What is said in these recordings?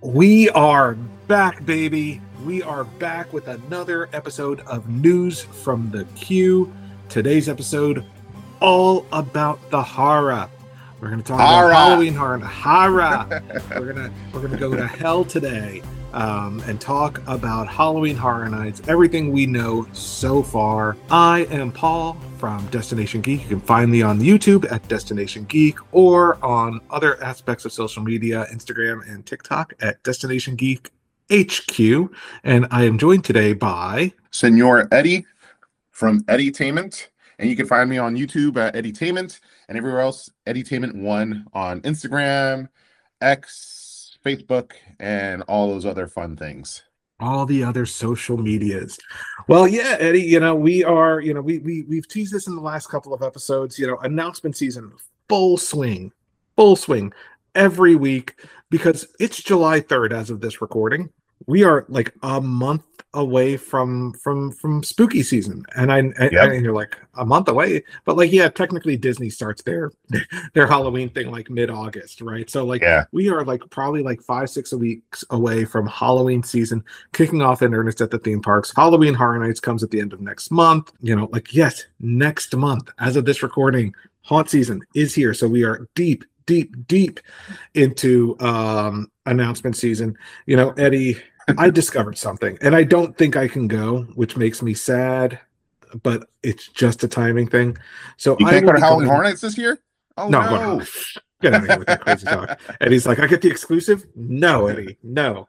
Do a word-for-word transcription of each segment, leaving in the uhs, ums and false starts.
We are back, baby. We are back with another episode of News from the Q. Today's episode, all about the horror. We're going to talk Horror. about Halloween horror. Horror. we're gonna we're gonna go to hell today um, and talk about Halloween Horror Nights. Everything we know so far. I am Paul from Destination Geek. You can find me on YouTube at Destination Geek or on other aspects of social media, Instagram and TikTok at Destination Geek H Q. And I am joined today by Senor Eddie from Eddytainment. And you can find me on YouTube at Eddytainment and everywhere else, Eddytainment one on Instagram, X, Facebook, and all those other fun things. all the other social medias. Well, yeah, Eddie, you know, we are, you know, we, we, we've teased this in the last couple of episodes, you know, announcement season, full swing, full swing every week, because it's July third as of this recording. We are like a month away from from from spooky season, and I and, Yep. and you're like a month away, but like yeah, technically Disney starts their their Halloween thing like mid-August, right? So like Yeah. we are like probably like five six weeks away from Halloween season kicking off in earnest at the theme parks. Halloween Horror Nights comes at the end of next month. You know, like yes, next month as of this recording, haunt season is here. So we are deep, deep, deep into um announcement season. You know, Eddie, I discovered something, and I don't think I can go, which makes me sad, but it's just a timing thing. So You I can't will go to be Halloween going- Horror Nights this year? Oh, No, no. no. Get out of here with that crazy talk. And he's like, I get the exclusive? No, Eddie, no.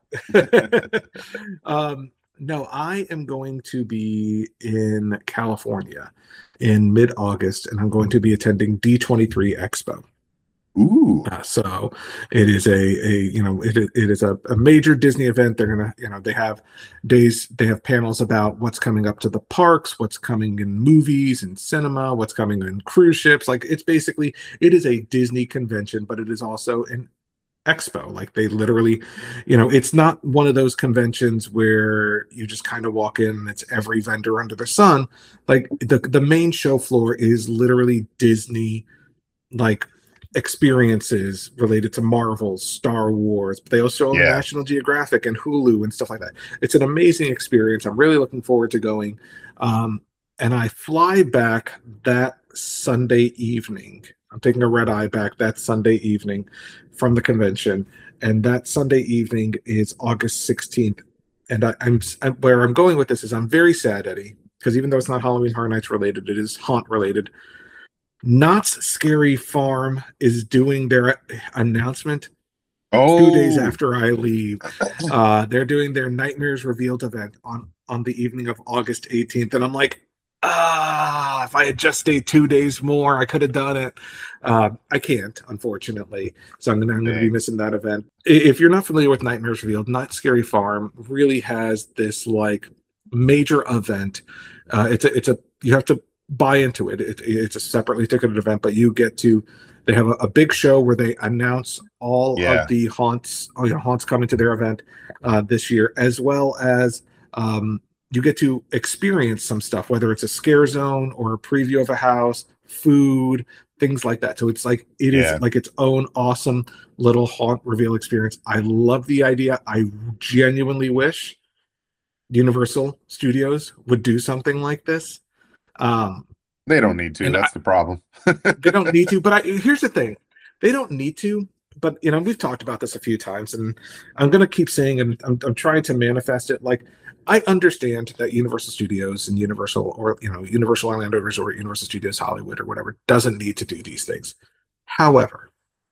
um, no, I am going to be in California in mid-August, and I'm going to be attending D twenty-three Expo. Ooh. Uh, so it is a, a you know it, it is a, a major Disney event. They're gonna you know they have days they have panels about what's coming up to the parks, what's coming in movies and cinema, what's coming in cruise ships. Like it's basically it is a Disney convention, but it is also an expo. Like they literally, you know, it's not one of those conventions where you just kind of walk in and it's every vendor under the sun. Like the the main show floor is literally Disney, like experiences related to Marvel, Star Wars, but they also own Yeah. National Geographic and Hulu and stuff like that. It's an amazing experience. I'm really looking forward to going. Um, and I fly back that Sunday evening. I'm taking a red eye back that Sunday evening from the convention. And that Sunday evening is August sixteenth. And I, I'm I'm- where I'm going with this is I'm very sad, Eddie, because even though it's not Halloween Horror Nights related, it is haunt related. Knott's Scary Farm is doing their announcement Oh. two days after I leave. Uh, they're doing their Nightmares Revealed event on on the evening of August eighteenth, and I'm like, ah, if I had just stayed two days more, I could have done it. Uh, I can't, unfortunately, so I'm gonna I'm gonna be Dang. missing that event. I- If you're not familiar with Nightmares Revealed, Knott's Scary Farm really has this like major event. Uh, it's a it's a you have to buy into it. It, it's a separately ticketed event, but you get to. They have a, a big show where they announce all Yeah. of the haunts, all your haunts coming to their event uh, this year, as well as um, you get to experience some stuff, whether it's a scare zone or a preview of a house, food, things like that. So it's like it is Yeah. like its own awesome little haunt reveal experience. I love the idea. I genuinely wish Universal Studios would do something like this. Um, They don't need to. And That's the problem. they don't need to, but I, here's the thing: they don't need to. But you know, we've talked about this a few times, and I'm going to keep saying, and I'm, I'm trying to manifest it. Like, I understand that Universal Studios and Universal, or you know, Universal Orlando Resort, Universal Studios Hollywood, or whatever, doesn't need to do these things. However,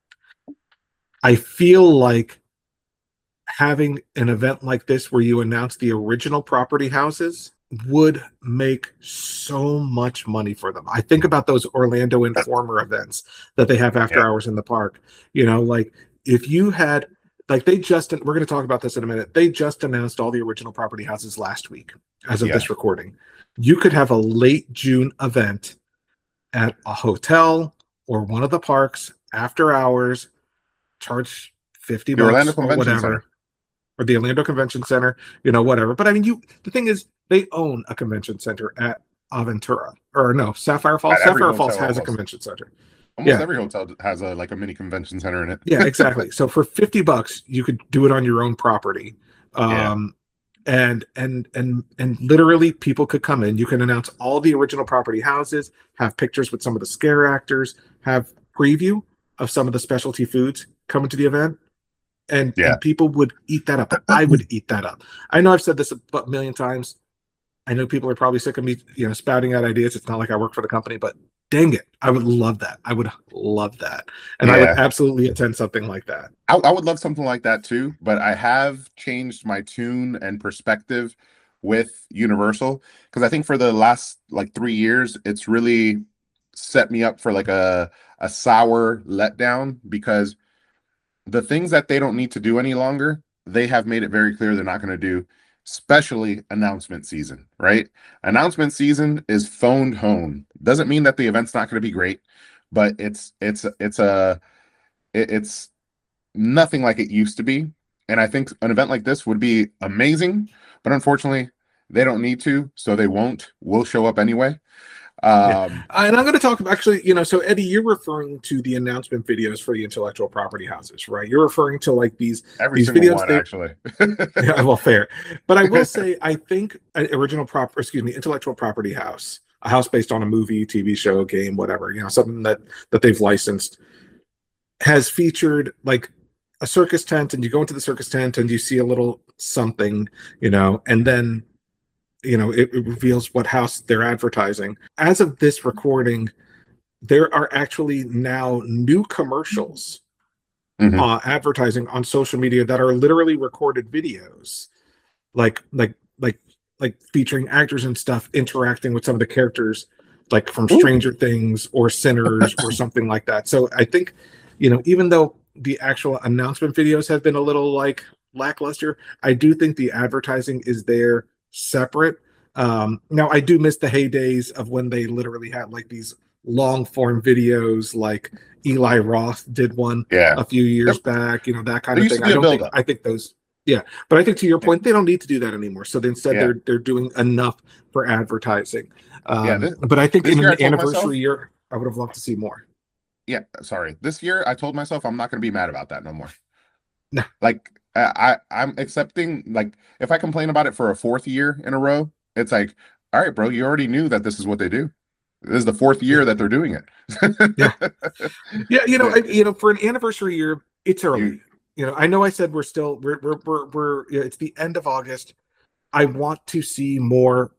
I feel like having an event like this where you announce the original property houses would make so much money for them. I think about those Orlando Informer events that they have after Yeah. hours in the park. You know, like if you had, like they just, we're going to talk about this in a minute. They just announced all the original property houses last week as of Yeah. this recording. You could have a late June event at a hotel or one of the parks after hours, charge fifty The Orlando bucks or Convention whatever. Center. Or the Orlando Convention Center, you know, whatever. But I mean, you. The thing is, they own a convention center at Aventura, or no, Sapphire Falls. At every Sapphire Falls hotel has a almost. convention center. Almost Yeah, every hotel has a like a mini convention center in it. yeah, exactly. So for fifty bucks, you could do it on your own property. Yeah. Um, and and and and literally people could come in. You can announce all the original property houses, have pictures with some of the scare actors, have preview of some of the specialty foods coming to the event, and Yeah. and people would eat that up. I would eat that up. I know I've said this a million times. I know people are probably sick of me, you know, spouting out ideas. It's not like I work for the company, but dang it, I would love that. I would love that, and I would Yeah. absolutely attend something like that. I, I would love something like that too, but I have changed my tune and perspective with Universal because I think for the last like three years, it's really set me up for like a a sour letdown because the things that they don't need to do any longer, they have made it very clear they're not going to do, especially announcement season, right? Announcement season is phoned home. Doesn't mean that the event's not going to be great, but it's it's it's a it, it's nothing like it used to be. And I think an event like this would be amazing, but unfortunately, they don't need to, so they won't. We'll show up anyway. Yeah, Um, and I'm going to talk about actually, you know, so Eddie, you're referring to the announcement videos for the intellectual property houses, right? You're referring to like these every these single videos. one, They, actually. yeah, well, fair, but I will say, I think an original prop, excuse me, intellectual property house, a house based on a movie, T V show, game, whatever, you know, something that that they've licensed, has featured like a circus tent, and you go into the circus tent and you see a little something, you know, and then you know it, it reveals what house they're advertising. As of this recording, there are actually now new commercials Mhm. uh, advertising on social media that are literally recorded videos, like like like like featuring actors and stuff interacting with some of the characters, like from Ooh. Stranger Things or Sinners or something like that. So I think, you know, even though the actual announcement videos have been a little like lackluster, I do think the advertising is there separate. Um, now I do miss the heydays of when they literally had like these long form videos, like Eli Roth did one Yeah. a few years Yep. back, you know, that kind There of used to thing. be I a don't think, buildup. I think those, yeah, but I think to your Yeah. point, they don't need to do that anymore. So instead, Yeah. they're they're doing enough for advertising. Yeah. Um, This, but I think this in year I an told myself, anniversary year, I would have loved to see more. yeah, sorry. This year I told myself I'm not going to be mad about that no more. No, Like I, I I'm accepting, like if I complain about it for a fourth year in a row, it's like, all right, bro, you already knew that this is what they do. This is the fourth yeah, year that they're doing yeah, it. yeah. You know, I, The- you know, for an anniversary year, it's you early. You know, I know I said we're still we're we're we're, we're you know, it's the end of August. I want to see more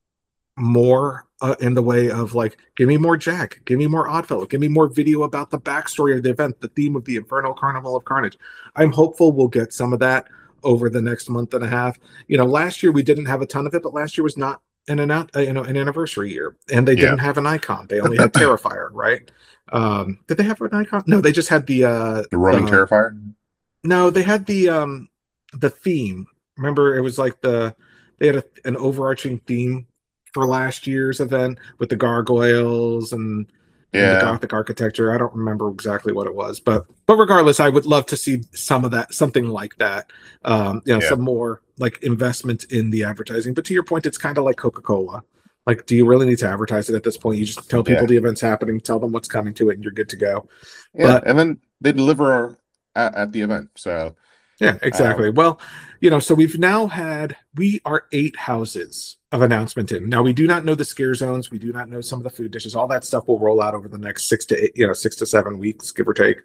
more uh, in the way of like, give me more Jack, give me more Oddfellow, give me more video about the backstory of the event, the theme of the Infernal Carnival of Carnage. I'm hopeful we'll get some of that over the next month and a half. You know, last year we didn't have a ton of it, but last year was not an an uh, you know an anniversary year, and they yeah, didn't have an icon. They only had Terrifier, right? Um, did they have an icon? No, they just had the uh the roaming the terrifier. no, they had the um the theme. Remember, it was like the they had a, an overarching theme for last year's event with the gargoyles and and the Yeah, Gothic architecture. I don't remember exactly what it was, but but regardless, I would love to see some of that, something like that. Um, you know, yeah, some more like investment in the advertising. But to your point, it's kind of like Coca-Cola. Like, do you really need to advertise it at this point? You just tell people yeah, the event's happening, tell them what's coming to it, and you're good to go. yeah. But And then they deliver at, at the event. So yeah, exactly. um, Well, you know, so we've now had, we are eight houses of announcement in. Now, we do not know the scare zones. We do not know some of the food dishes. All that stuff will roll out over the next six to eight, you know, six to seven weeks, give or take.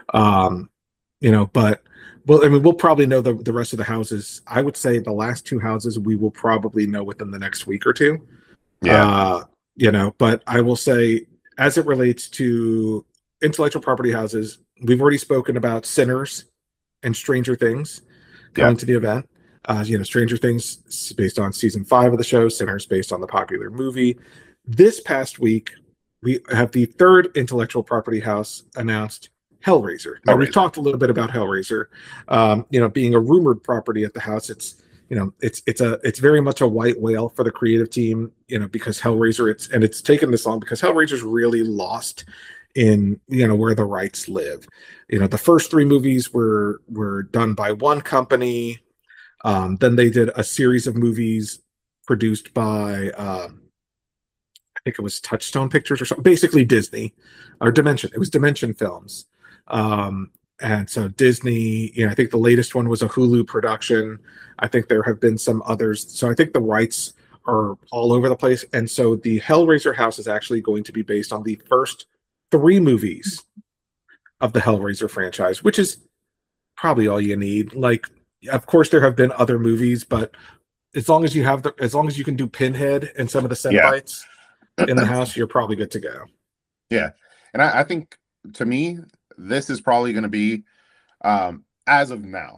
Um, you know, but, well, I mean, we'll probably know the, the rest of the houses. I would say the last two houses we will probably know within the next week or two. yeah, Uh, you know, but I will say, as it relates to intellectual property houses, we've already spoken about Sinners and Stranger Things yeah. coming to the event. Uh, you know, Stranger Things is based on season five of the show, Sinners based on the popular movie. This past week, we have the third intellectual property house announced, Hellraiser. Now, we've Hellraiser. talked a little bit about Hellraiser, um, you know, being a rumored property at the house. It's, you know, it's it's a it's very much a white whale for the creative team, you know, because Hellraiser, it's and it's taken this long because Hellraiser's really lost in, you know, where the rights live. You know, the first three movies were were done by one company. Um, then they did a series of movies produced by um, think it was Touchstone Pictures or something, basically Disney or Dimension. It was Dimension Films. Um, and so Disney, you know, I think the latest one was a Hulu production. I think there have been some others. So I think the rights are all over the place. And so the Hellraiser house is actually going to be based on the first three movies of the Hellraiser franchise, which is probably all you need. Like, of course, there have been other movies, but as long as you have the, as long as you can do Pinhead and some of the Cenobites yeah. in the house, you're probably good to go. Yeah, and I, I think to me, this is probably going to be, um, as of now,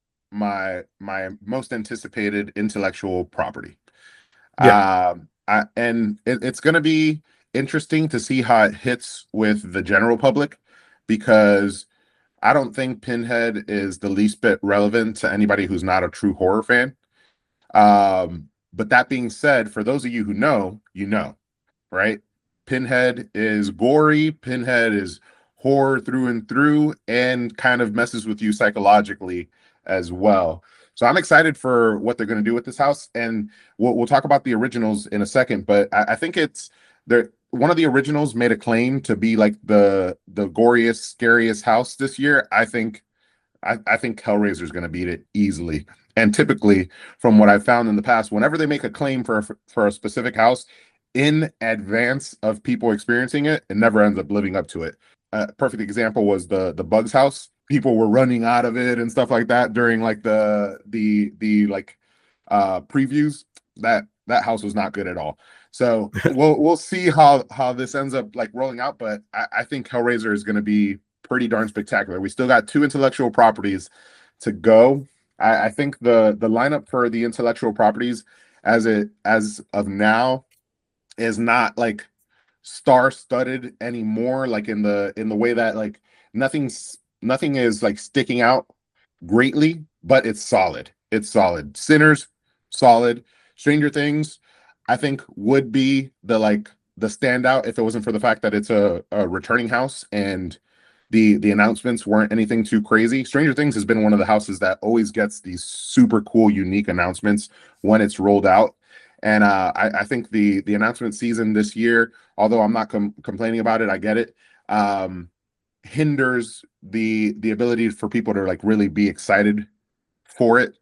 my my most anticipated intellectual property. Yeah, um, I, and it, it's going to be interesting to see how it hits with the general public, because I don't think Pinhead is the least bit relevant to anybody who's not a true horror fan. Um, but that being said, for those of you who know, you know, right? Pinhead is gory. Pinhead is horror through and through, and kind of messes with you psychologically as well. So I'm excited for what they're going to do with this house, and we'll, we'll talk about the originals in a second. But I, I think it's there. One of the originals made a claim to be like the the goriest, scariest house this year. I think, I, I think Hellraiser is going to beat it easily. And typically, from what I've found in the past, whenever they make a claim for a, for a specific house in advance of people experiencing it, it never ends up living up to it. A perfect example was the the Bugs house. People were running out of it and stuff like that during like the the the like uh previews. That that house was not good at all. So we'll we'll see how how this ends up like rolling out. But I, I think Hellraiser is going to be pretty darn spectacular. We still got two intellectual properties to go. I, I think the the lineup for the intellectual properties as it as of now is not like star-studded anymore, like in the in the way that like nothing's nothing is like sticking out greatly, but it's solid. It's solid. Sinners, solid. Stranger Things, I think would be the like the standout if it wasn't for the fact that it's a, a returning house and the the announcements weren't anything too crazy. Stranger Things has been one of the houses that always gets these super cool, unique announcements when it's rolled out. And uh, I, I think the the announcement season this year, although I'm not com- complaining about it, I get it, um, hinders the the ability for people to like really be excited for it,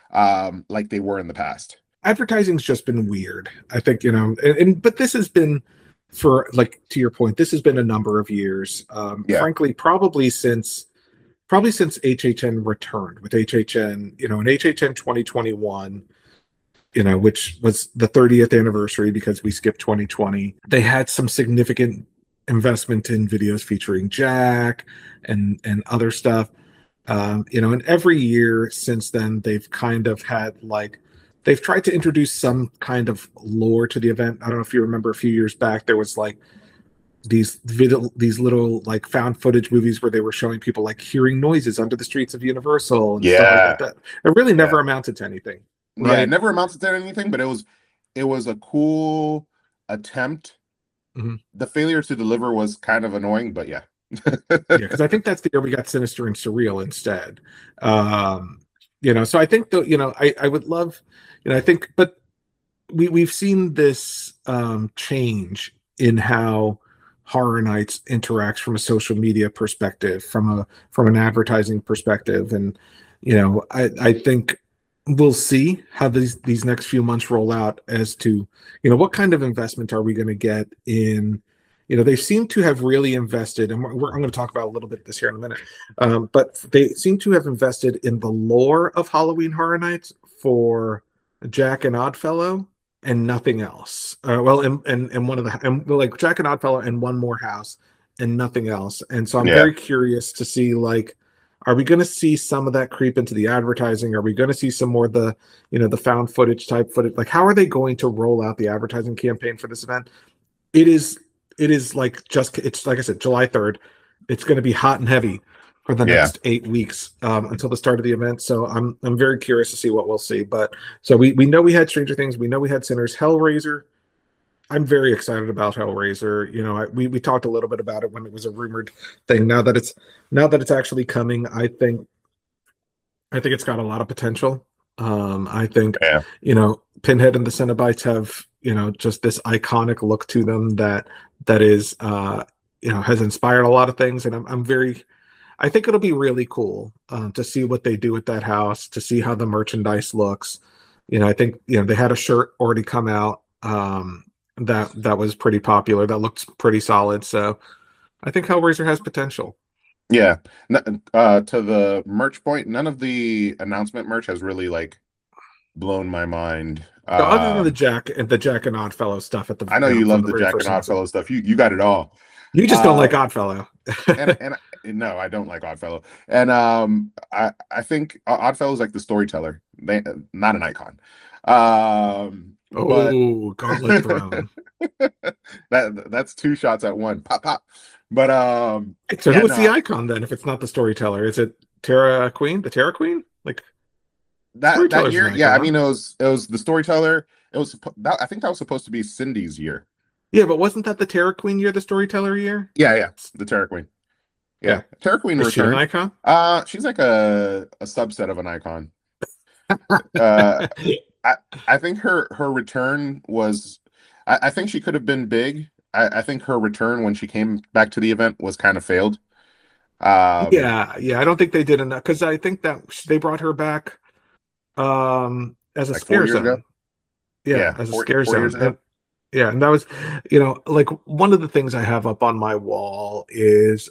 um, like they were in the past. Advertising's just been weird. I think, you know, and, and but this has been, for like to your point, this has been a number of years. Um, yeah. Frankly, probably since probably since H H N returned with H H N, you know, in H H N twenty twenty-one. You know, which was the thirtieth anniversary because we skipped twenty twenty. They had some significant investment in videos featuring Jack and and other stuff. Um, you know, and every year since then, they've kind of had like, they've tried to introduce some kind of lore to the event. I don't know if you remember a few years back, there was like these video, these little like found footage movies where they were showing people like hearing noises under the streets of Universal and yeah. stuff like that. It really never yeah. amounted to anything. Right? Yeah, it never amounted to anything, but it was it was a cool attempt. Mm-hmm. The failure to deliver was kind of annoying, but yeah. Yeah, because I think that's the year we got Sinister and Surreal instead. Um, you know, so I think though, you know, I, I would love, you know, I think, but we we've seen this um change in how Horror Nights interacts from a social media perspective, from a from an advertising perspective. And, you know, I, I think we'll see how these these next few months roll out as to, you know, what kind of investment are we going to get in, you know, they seem to have really invested, and we're, we're, I'm going to talk about a little bit this here in a minute, um, but they seem to have invested in the lore of Halloween Horror Nights for Jack and Oddfellow and nothing else. Uh, well, and, and and one of the and like Jack and Oddfellow and one more house and nothing else. And so I'm yeah. very curious to see, like, are we going to see some of that creep into the advertising? Are we going to see some more of the, you know, the found footage type footage? Like, how are they going to roll out the advertising campaign for this event? It is, it is like just, it's like I said, July third. It's going to be hot and heavy for the yeah. next eight weeks um, until the start of the event. So I'm, I'm very curious to see what we'll see. But so we, we know we had Stranger Things. We know we had Sinners. Hellraiser. I'm very excited about Hellraiser. You know, I, we we talked a little bit about it when it was a rumored thing. Now that it's now that it's actually coming, I think I think it's got a lot of potential. Um, I think yeah. you know, Pinhead and the Cenobites have you know, just this iconic look to them that that is, uh, you know, has inspired a lot of things. And I'm I'm very, I think it'll be really cool um, to see what they do with that house, to see how the merchandise looks. You know, I think you know they had a shirt already come out um, that that was pretty popular. That looked pretty solid. So I think Hellraiser has potential. Yeah. N- Uh, to the merch point, none of the announcement merch has really like blown my mind. So other than the Um, Jack and the Jack and Oddfellow stuff at the I know you know you from love the the very Jack first and episode, Oddfellow stuff. You you got it all. you just don't like Uh, Oddfellow. and and no, I don't like Oddfellow. And um, I I think Oddfellow is like the storyteller, they, not an icon. Um, but Oh, gauntlet thrown. that that's two shots at one. Pop pop. But um, So yeah, who was the no, icon then? If it's not the storyteller, is it Terra Queen? The Terra Queen? Like that that storyteller's an year, yeah, I icon. mean it was it was the storyteller. It was suppo- that I think that was supposed to be Cindy's year. Yeah, but wasn't that the Terra Queen year, the storyteller year? Yeah, yeah, the Terror Queen. Yeah. Yeah, Terror Queen Is she an returned. icon? Uh, she's like a a subset of an icon. Uh, I I think her her return was. I, I think she could have been big. I, I think her return when she came back to the event was kind of failed. Um, Yeah, yeah. I don't think they did enough because I think that they brought her back um as a like four scare years ago. zone. Yeah, Yeah, as a four scare four years zone. ago. And yeah, and that was, you know, like one of the things I have up on my wall is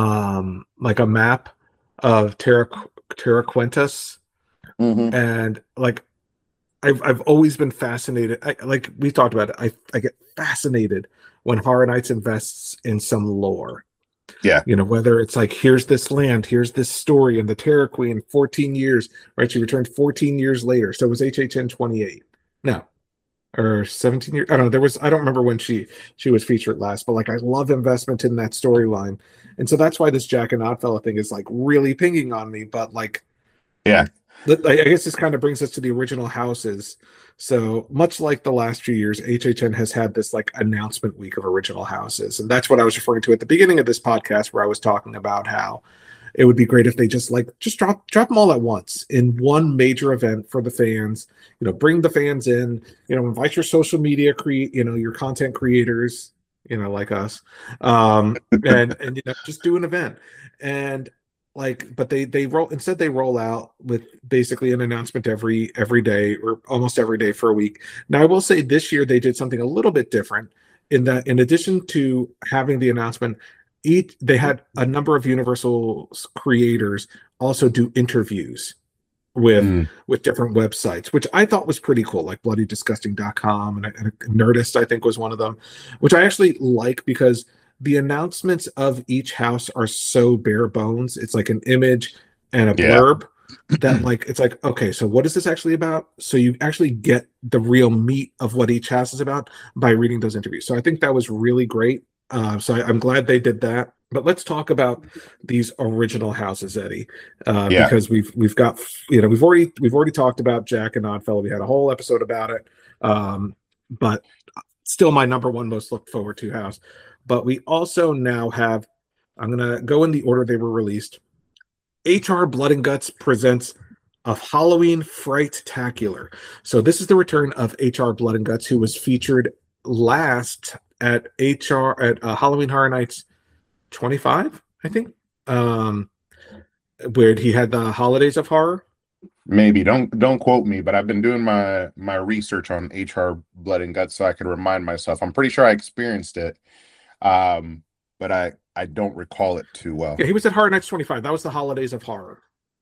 um like a map of Terra Terra Quintus. Hmm. And like I've I've always been fascinated. I, like we talked about it, I I get fascinated when Horror Nights invests in some lore. Yeah, You know, whether it's like here's this land, here's this story, and the Terror Queen, fourteen years, right? She returned fourteen years later. So it was H H N twenty-eight. No, or seventeen years. I don't know. There was I don't remember when she she was featured last, but like I love investment in that storyline. And so that's why this Jack and Oddfellow thing is like really pinging on me. But like yeah, I guess this kind of brings us to the original houses. So much like the last few years, H H N has had this like announcement week of original houses, and that's what I was referring to at the beginning of this podcast, where I was talking about how it would be great if they just like just drop drop them all at once in one major event for the fans. You know, bring the fans in. You know, invite your social media create. You know, your content creators. You know, like us, um, and and you know, just do an event. And like but they they roll instead they roll out with basically an announcement every every day or almost every day for a week. Now I will say this year they did something a little bit different in that in addition to having the announcement, each they had a number of Universal creators also do interviews with mm, with different websites, which I thought was pretty cool, like bloody disgusting dot com and, and Nerdist I think was one of them, which I actually like because the announcements of each house are so bare bones. It's like an image and a yeah, blurb that like it's like, okay, so what is this actually about? So you actually get the real meat of what each house is about by reading those interviews. So I think that was really great. Uh, so I, I'm glad they did that. But let's talk about these original houses, Eddie, uh, yeah. because we've we've got you know we've already we've already talked about Jack and Oddfellow. We had a whole episode about it, um, but still my number one most looked forward to house. But we also now have, I'm going to go in the order they were released. H R Blood and Guts presents a Halloween Fright-tacular. So this is the return of H R Blood and Guts, who was featured last at H R at uh, Halloween Horror Nights twenty-five, I think, um, where he had the Holidays of Horror. Maybe don't don't quote me, but I've been doing my my research on H R Blood and Guts so I can remind myself. I'm pretty sure I experienced it, um, but I I don't recall it too well. Yeah, he was at Horror Nights twenty-five. That was the Holidays of Horror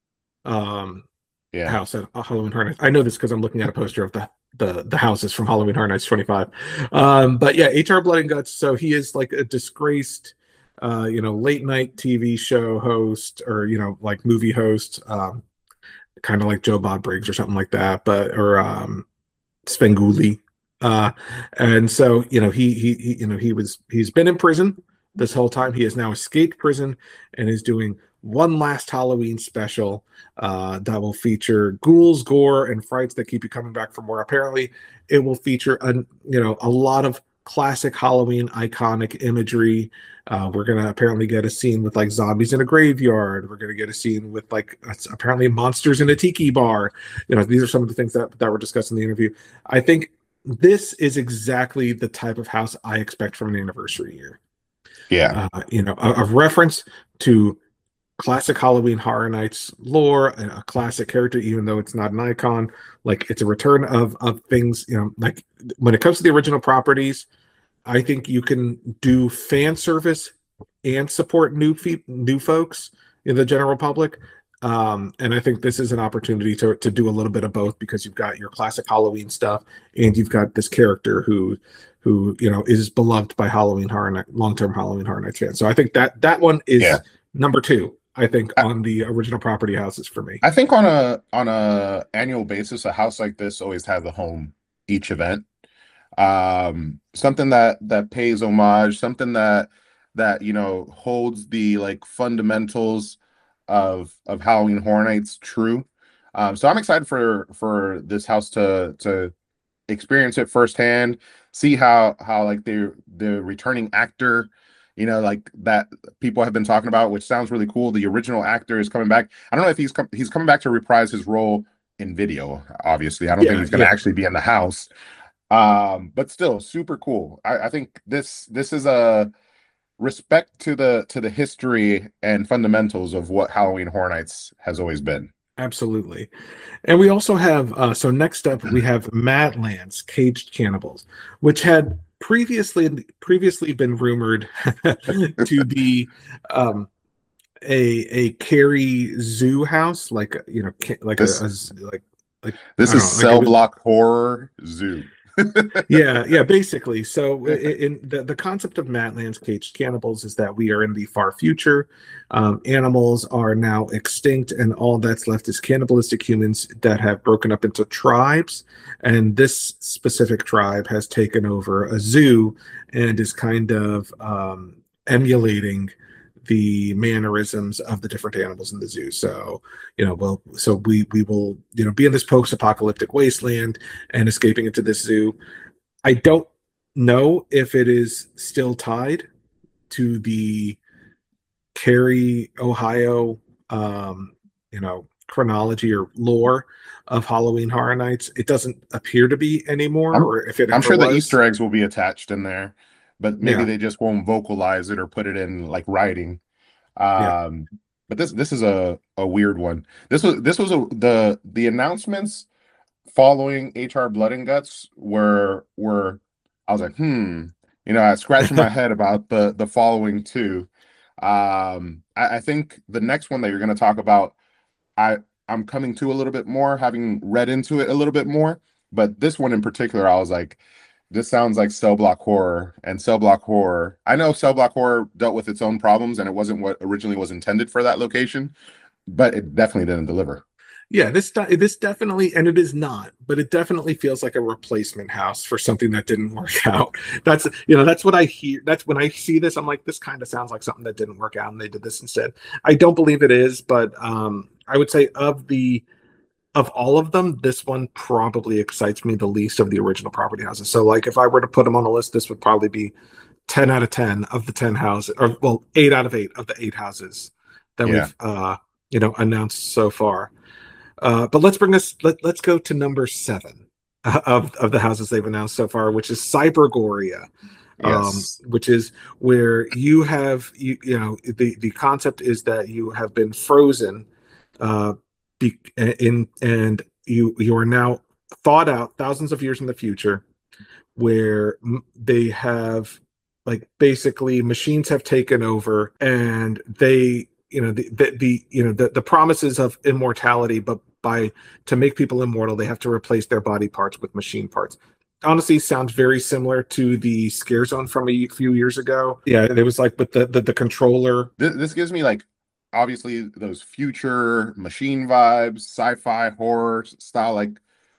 um, Yeah, house at uh, Halloween Horror Nights. I know this because I'm looking at a poster of the the the houses from Halloween Horror Nights twenty-five. Um, but yeah, H R Blood and Guts. So he is like a disgraced, uh, you know, late night T V show host or you know like movie host, um, kind of like Joe Bob Briggs or something like that, but or um, Svengoolie. Uh, and so you know he, he he you know he was he's been in prison this whole time. He has now escaped prison and is doing one last Halloween special uh, that will feature ghouls, gore, and frights that keep you coming back for more. Apparently, it will feature a you know a lot of classic Halloween iconic imagery. Uh, we're gonna apparently get a scene with like zombies in a graveyard. We're gonna get a scene with like apparently monsters in a tiki bar. You know, these are some of the things that that were discussed in the interview. I think this is exactly the type of house I expect from an anniversary year. Yeah. Uh, you know, a, a reference to classic Halloween Horror Nights lore, a, a classic character, even though it's not an icon. Like it's a return of of things. You know, like when it comes to the original properties, I think you can do fan service and support new fe- new folks in the general public. Um, and I think this is an opportunity to to do a little bit of both because you've got your classic Halloween stuff and you've got this character who who you know is beloved by Halloween Horror Night, long-term Halloween Horror Nights fans. So I think that that one Yeah. is number two, I think, I, on the original property houses for me. I think on a on a annual basis, a house like this always has a home each event. Um, something that that pays homage, something that that you know holds the like fundamentals of of Halloween Horror Nights true. Um, so I'm excited for for this house to to experience it firsthand, see how how like the the returning actor, you know, like that people have been talking about, which sounds really cool. The original actor is coming back. I don't know if he's com- he's coming back to reprise his role in video. Obviously, I don't think Yeah, he's going to yeah, actually be in the house. Um, but still, super cool. I, I think this this is a respect to the to the history and fundamentals of what Halloween Horror Nights has always been. absolutely. And we also have, uh, so next up we have Madlands Caged Cannibals, which had previously previously been rumored to be um, a a Carrie zoo house, like you know, ca- like a, This a z- like like this I don't is know, like it Cell was. Block Horror Zoo. Yeah, yeah, basically. So i- in the, the concept of Matlands Caged Cannibals is that we are in the far future. Um, animals are now extinct, and all that's left is cannibalistic humans that have broken up into tribes. And this specific tribe has taken over a zoo and is kind of um, emulating the mannerisms of the different animals in the zoo. So, you know, well, so we we will, you know, be in this post-apocalyptic wasteland and escaping into this zoo. I don't know if it is still tied to the Cary, Ohio, um, you know, chronology or lore of Halloween Horror Nights. It doesn't appear to be anymore, I'm or if it I'm ever sure the was. Easter eggs will be attached in there, but maybe Yeah, they just won't vocalize it or put it in like writing. yeah, Um, but this this is a a weird one. This was this was a the the announcements following H R Blood and Guts were were I was like, hmm, you know, I scratching my head about the the following two. Um, I, I think the next one that you're going to talk about, I I'm coming to a little bit more, having read into it a little bit more. But this one in particular, I was like, this sounds like Cell Block Horror and Cell Block Horror. I know Cell Block Horror dealt with its own problems and it wasn't what originally was intended for that location, but it definitely didn't deliver. yeah. This de- this definitely, and it is not, but it definitely feels like a replacement house for something that didn't work out. That's you know, that's what I hear. That's when I see this, I'm like, this kind of sounds like something that didn't work out, and they did this instead. I don't believe it is, but um, I would say of the of all of them, this one probably excites me the least of the original property houses. So, like, if I were to put them on a list, this would probably be ten out of ten of the ten houses, or well, eight out of eight of the eight houses that Yeah. we've, uh, you know, announced so far. Uh, but let's bring us, let, let's go to number seven uh, of, of the houses they've announced so far, which is Cybergoria, um, Yes. which is where you have, you, you know, the, the concept is that you have been frozen uh, be, in, and you, you are now thought out thousands of years in the future where they have like basically machines have taken over and they you know the the, the you know the, the promises of immortality, but by to make people immortal they have to replace their body parts with machine parts. Honestly sounds very similar to the Scare Zone from a few years ago. Yeah, it was like with the the, the controller. This, this gives me like obviously those future machine vibes, sci-fi horror style like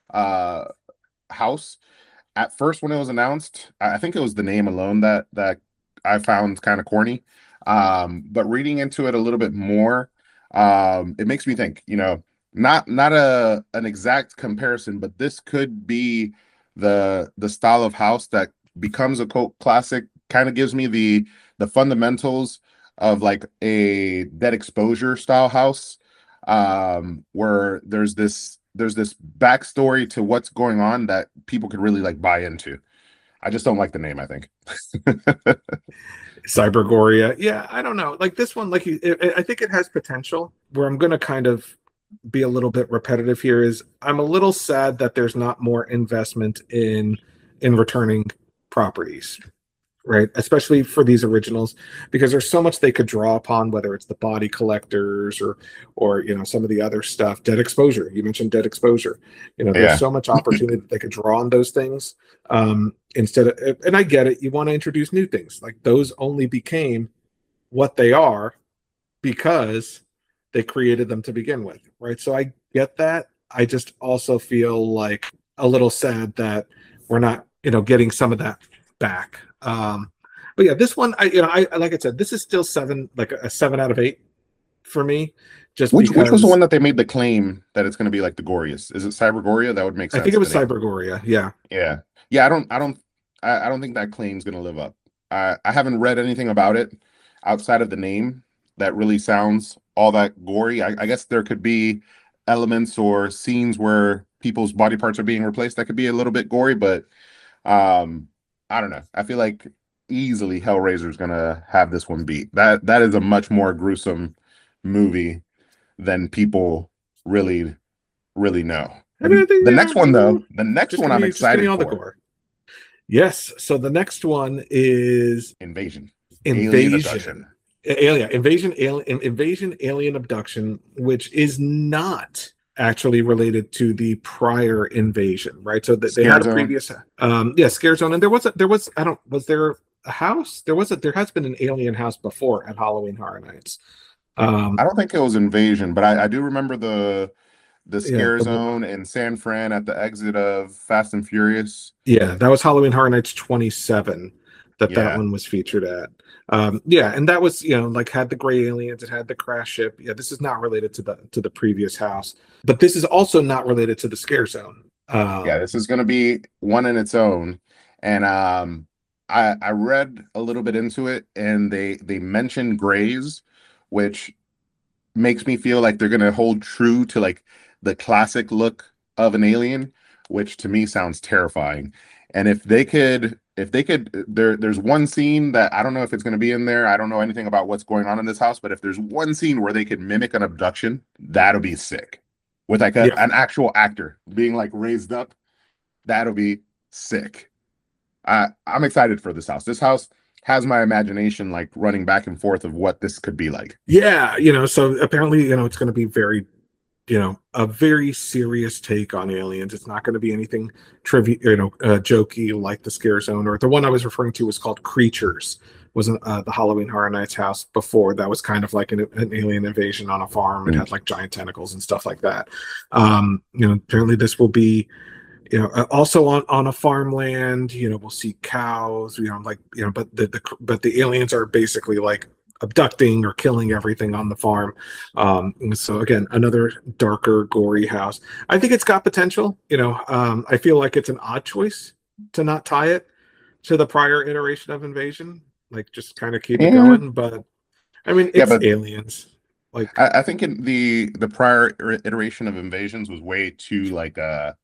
uh house. At first when it was announced, I think it was the name alone that that I found kind of corny. Um, but reading into it a little bit more, um, it makes me think, you know, not not a an exact comparison, but this could be the the style of house that becomes a cult classic, kind of gives me the the fundamentals of like a Dead Exposure style house, um, where there's this there's this backstory to what's going on that people could really like buy into. I just don't like the name, I think. Cybergoria. Yeah, I don't know. Like this one, like you, it, I think it has potential. Where I'm going to kind of be a little bit repetitive here is I'm a little sad that there's not more investment in in returning properties, right? Especially for these originals, because there's so much they could draw upon, whether it's the body collectors or or you know some of the other stuff. Dead Exposure. You mentioned Dead Exposure. You know, there's Yeah. so much opportunity that they could draw on those things. Um, instead of, and I get it, you want to introduce new things. Like those only became what they are because they created them to begin with, right? So I get that. I just also feel like a little sad that we're not, you know, getting some of that back. Um, but yeah, this one, I, you know, I like I said, this is still seven, like a seven out of eight for me. Just Which because which was the one that they made the claim that it's going to be like the goriest? Is it Cybergoria? That would make I sense. think it was to me. Cybergoria. Yeah. Yeah, yeah. I don't, I don't, I, I don't think that claim's going to live up. I, I haven't read anything about it outside of the name that really sounds all that gory. I, I guess there could be elements or scenes where people's body parts are being replaced that could be a little bit gory, but um, I don't know. I feel like easily Hellraiser is going to have this one beat. That that is a much more gruesome movie than people really, really know. I mean, I think The yeah, next one, though, the next just one give I'm me, just give me excited all the for. gore. Yes. So the next one is Invasion. Alien Invasion. abduction. Alien Invasion, Alien Invasion, Alien Abduction, which is not actually related to the prior invasion, right? So that they Scare had a Zone. previous, um, yeah, Scare Zone, and there was a, there was I don't was there a house? There was a there has been an alien house before at Halloween Horror Nights. Um, I don't think it was Invasion, but I, I do remember the the yeah, Scare the- Zone in San Fran at the exit of Fast and Furious. yeah, that was Halloween Horror Nights twenty-seven that that Yeah. one was featured at. Um, yeah, and that was, you know, like had the gray aliens, it had the crash ship. Yeah, this is not related to the to the previous house, but this is also not related to the Scare Zone. Um, Yeah, this is going to be one in its own. And um, I I read a little bit into it, and they they mentioned grays, which makes me feel like they're going to hold true to like the classic look of an alien, which to me sounds terrifying. And if they could, if they could, there, there's one scene that I don't know if it's going to be in there. I don't know anything about what's going on in this house, but if there's one scene where they could mimic an abduction, that'll be sick. With like a, Yeah. an actual actor being like raised up, that'll be sick. I, I'm excited for this house. This house has my imagination like running back and forth of what this could be like. yeah, you know, so apparently, you know, it's going to be very, you know, a very serious take on aliens. It's not going to be anything trivial, you know, uh, jokey like the Scare Zone, or the one I was referring to was called Creatures. Was uh, the Halloween Horror Nights house before that was kind of like an, an alien invasion on a farm. It had like giant tentacles and stuff like that. Um, you know, apparently this will be, you know, uh, also on on a farmland. You know, we'll see cows. You know, like you know, but the, the but the aliens are basically like abducting or killing everything on the farm. Um, so again, another darker, gory house. I think it's got potential. You know, um, I feel like it's an odd choice to not tie it to the prior iteration of Invasion. Like just kind of keep it Yeah. going. But I mean, it's Yeah, but- aliens. Like I, I think in the the prior iteration of Invasions was way too like a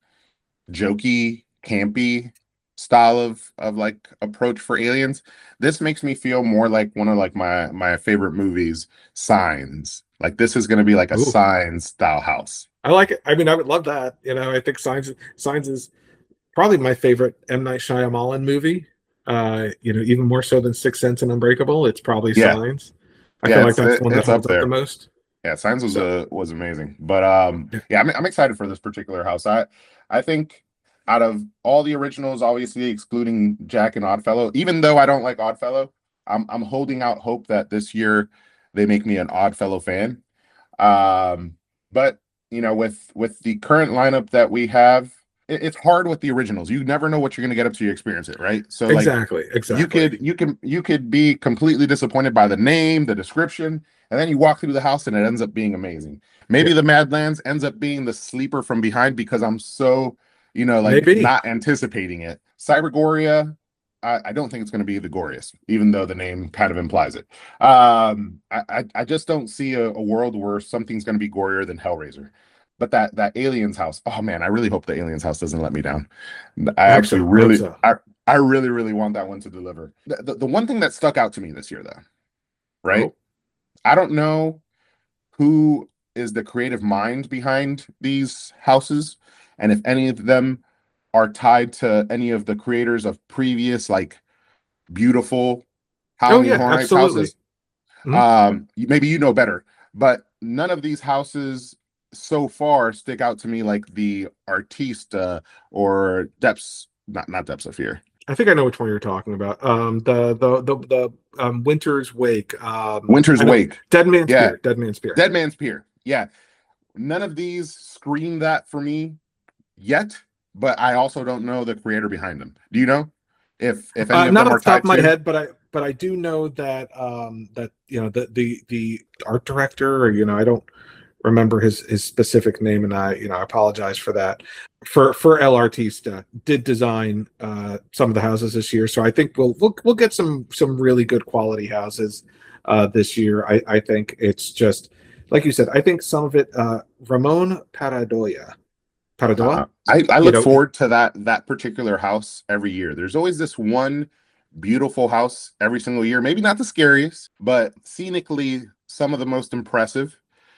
jokey, campy style of of like approach for aliens. This makes me feel more like one of like my my favorite movies, Signs. Like this is going to be like a Ooh. Signs style house. I like it. I mean, I would love that. You know, I think Signs Signs is probably my favorite M. Night Shyamalan movie. Uh, you know, even more so than Sixth Sense and Unbreakable. It's probably Yeah. Signs. I Yeah, feel like it's- that's the it- one that it's up holds up there. the most. Yeah, Signs was So- uh, was amazing. But um Yeah. yeah, I'm I'm excited for this particular house. I I think out of all the originals, obviously excluding Jack and Oddfellow, even though I don't like Oddfellow, I'm I'm holding out hope that this year they make me an Oddfellow fan. Um, but you know, with with the current lineup that we have, it, it's hard with the originals. You never know what you're gonna get up to you experience it, right? So like Exactly. Exactly. you could you can you could be completely disappointed by the name, the description, and then you walk through the house and it ends up being amazing. Maybe Yeah. the Madlands ends up being the sleeper from behind because I'm so, you know, like Maybe. not anticipating it. Cybergoria, I, I don't think it's going to be the goriest, even though the name kind of implies it. Um, I, I, I just don't see a, a world where something's going to be gorier than Hellraiser. but that that aliens house, oh man, I really hope the aliens house doesn't let me down. I I hope actually so. I hope really so. I, I really really want that one to deliver. The, the, the one thing that stuck out to me this year, though, right? Oh, I don't know who is the creative mind behind these houses, and if any of them are tied to any of the creators of previous like beautiful oh Halloween yeah, Horror Nights absolutely. houses. Mhm. Um, maybe you know better, but none of these houses so far stick out to me like the Artista or Depths, not not Depths of Fear. I think I know which one you're talking about. Um, the the the the um, Winter's Wake. Um, Winter's I know Wake. Dead Man's Yeah. Pier. Dead Man's Pier. Dead Man's Pier. Yeah. None of these scream that for me yet, but I also don't know the creator behind them. Do you know if if any Uh, of not them off are the top tied of my to? head, but I but I do know that um, that you know the the the art director, or you know, I don't remember his his specific name, and I you know I apologize for that. For for El Artista did design uh, some of the houses this year, so I think we'll we'll we'll get some some really good quality houses uh, this year. I I think it's just like you said. I think some of it. Uh, Ramon Paradoya, Paradoa, Uh, I, I you look know, forward to that that particular house every year. There's always this one beautiful house every single year. Maybe not the scariest, but scenically some of the most impressive.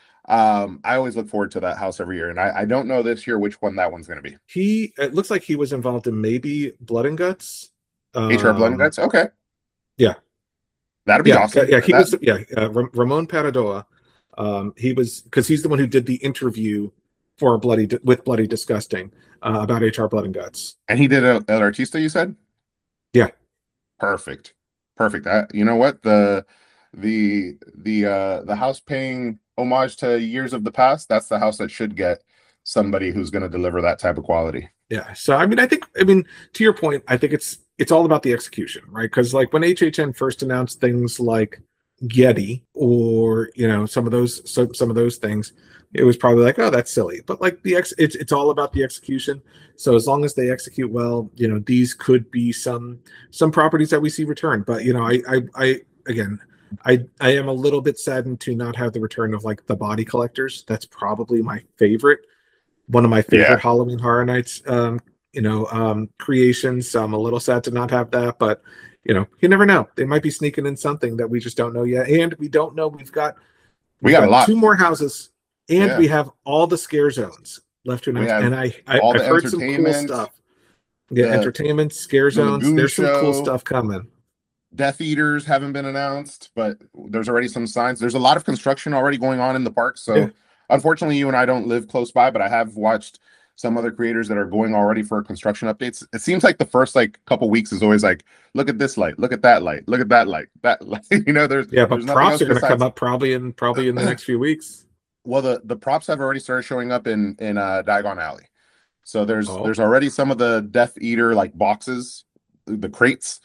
Um, I always look forward to that house every year, and I, I don't know this year which one that one's going to be. he it looks like he was involved in maybe Blood and Guts. H R. Blood and Um, Guts. Okay, yeah, that'd be yeah, yeah, awesome. yeah. He That was yeah. Uh, Ramon Paradoa. Um, he was because he's the one who did the interview for Bloody with Bloody Disgusting uh, about H R Blood and Guts. and he did El, El Artista. You said Yeah, perfect, perfect. I, you know what the the the uh the house paying homage to years of the past. That's the house that should get somebody who's going to deliver that type of quality. yeah. So I mean, I think I mean to your point, I think it's it's all about the execution, right? Because like when H H N first announced things like Yeti or you know some of those so, some of those things, it was probably like, oh, that's silly. But like the ex, it's it's all about the execution. So as long as they execute well, you know, these could be some some properties that we see return. But you know, I I, I again. I, I am a little bit saddened to not have the return of like the body collectors. That's probably my favorite, one of my Yeah, favorite Halloween Horror Nights, um, you know, um, creations. So I'm a little sad to not have that, but you know, you never know. They might be sneaking in something that we just don't know yet, and we don't know. We've got we we've got a got lot. two more houses, and Yeah, we have all the scare zones left to we announce. have And I, I all I've the heard some cool entertainment, stuff. Yeah, the entertainment, scare the zones. Lagoon There's some cool Show. stuff coming. Death Eaters haven't been announced, but there's already some signs. There's a lot of construction already going on in the park. Yeah. So unfortunately, you and I don't live close by, but I have watched some other creators that are going already for construction updates. It seems like the first like couple weeks is always like, look at this light, look at that light, look at that light, that light. You know, there's Yeah, there's but nothing props else are going to come besides. up probably in probably in the next few weeks. Well, the the props have already started showing up in in uh, Diagon Alley. So there's Oh, there's already some of the Death Eater like boxes, the crates.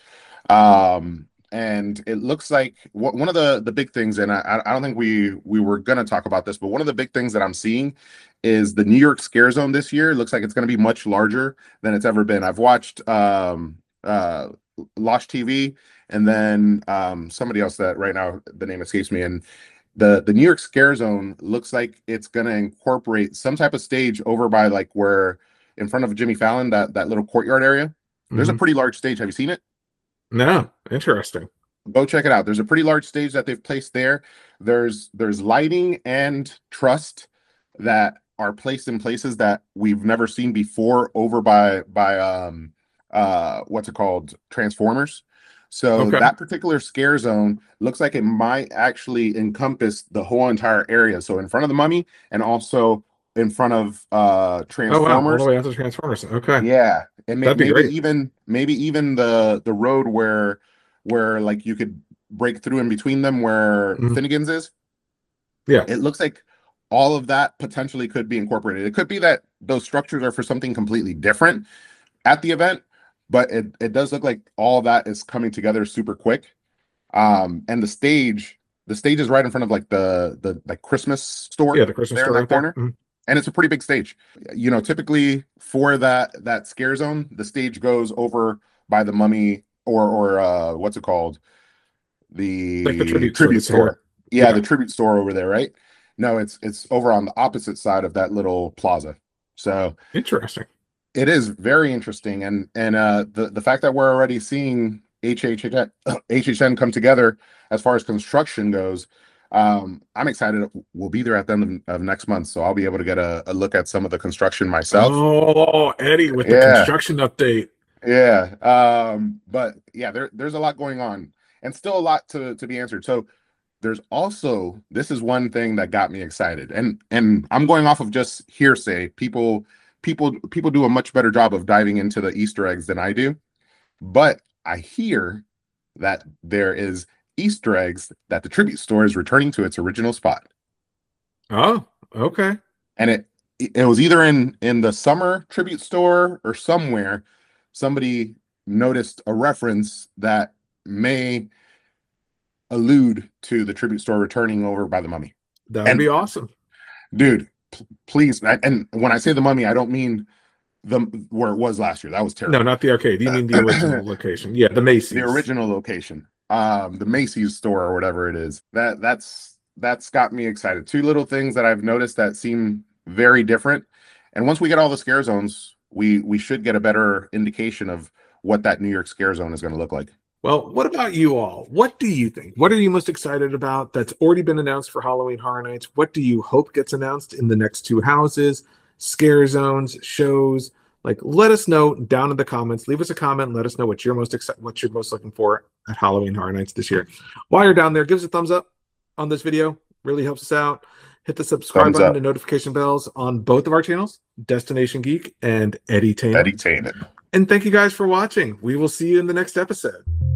Um, and it looks like wh- one of the the big things, and I, I don't think we we were gonna talk about this, but one of the big things that I'm seeing is the New York Scare Zone this year. It looks like it's going to be much larger than it's ever been. I've watched um, uh, Lost T V, and then um, somebody else that right now the name escapes me, and the the New York Scare Zone looks like it's going to incorporate some type of stage over by like where in front of Jimmy Fallon, that that little courtyard area. There's a hmm pretty large stage. Have you seen it? no, interesting. Go check it out. There's a pretty large stage that they've placed there. There's there's lighting and trust that are placed in places that we've never seen before over by by um uh what's it called? Transformers. So Okay. that particular scare zone looks like it might actually encompass the whole entire area. So in front of the mummy and also in front of uh Oh wow, all the Transformers. way out to Transformers. Okay, Yeah, and may, that'd be maybe great. even maybe even the the road where where like you could break through in between them where Mhm. Finnegan's is. Yeah, It looks like all of that potentially could be incorporated. It could be that those structures are for something completely different at the event, but it it does look like all that is coming together super quick. Um, and the stage, the stage is right in front of like the the like Christmas yeah, store the Christmas there in store that right there. corner. Mhm. And it's a pretty big stage. You know, typically for that that scare zone, the stage goes over by the mummy or or uh what's it called? Like the The tribute store, the tribute Sahara. store. Yeah, Yeah. the tribute store over there, right? No, it's it's over on the opposite side of that little plaza. So Interesting. it is very interesting, and and uh, the the fact that we're already seeing H H N, H H N come together as far as construction goes, um, I'm excited. We'll be there at the end of, of next month, so I'll be able to get a, a look at some of the construction myself. Oh, Eddie, with the Yeah. construction update. Yeah, um, but yeah, there there's a lot going on, and still a lot to to be answered. So there's also, this is one thing that got me excited, and and I'm going off of just hearsay. People people people do a much better job of diving into the Easter eggs than I do, but I hear that there is Easter eggs that the tribute store is returning to its original spot, Oh, okay. and it it was either in in the summer tribute store or somewhere. Somebody noticed a reference that may allude to the tribute store returning over by the Mummy. That would And- be awesome. Dude, p- please, I- and when I say the Mummy, I don't mean the where it was last year. That was terrible. No, not the arcade. You mean the original location? Yeah, the Macy's. The original location, um, the Macy's store or whatever it is. That that's that's got me excited. Two little things that I've noticed that seem very different. And once we get all the scare zones, we we should get a better indication of what that New York scare zone is going to look like. Well, what about you all? What do you think? What are you most excited about that's already been announced for Halloween Horror Nights? What do you hope gets announced in the next two houses, scare zones, shows? Like, let us know down in the comments. Leave us a comment. Let us know what you're most excited, what you're most looking for at Halloween Horror Nights this year. While you're down there, give us a thumbs up on this video. Really helps us out. Hit the subscribe Thumbs button up. and notification bells on both of our channels, Destination Geek and Eddie Tainer. Edutainment. And thank you guys for watching. We will see you in the next episode.